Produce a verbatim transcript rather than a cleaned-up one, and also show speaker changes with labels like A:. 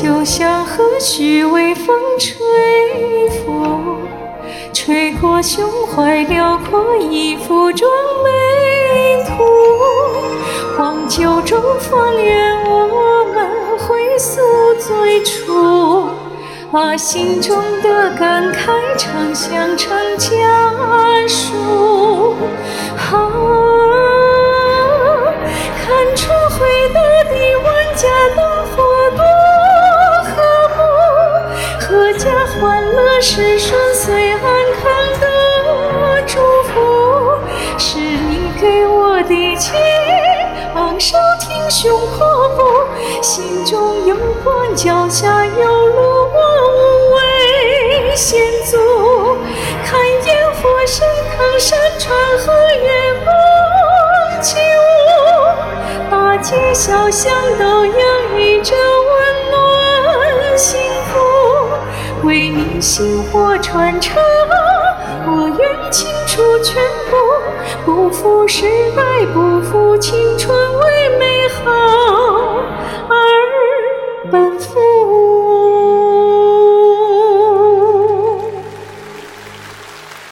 A: 就像和煦微风吹拂，吹过胸怀辽阔一幅壮美图。黄酒中方圆我们回溯最初，把心中的感慨常相成家书。啊，看春回大地，万家灯火多和睦，阖家欢乐是顺遂安康的祝福。是你给我的情，昂首挺胸阔步，心中有光，脚下有路，我无畏险阻。看烟火升腾，山川和月光起舞，大街小巷都洋溢着温暖幸福。为你薪火传承，我愿倾出全部，不负时代，不负青春，为美好而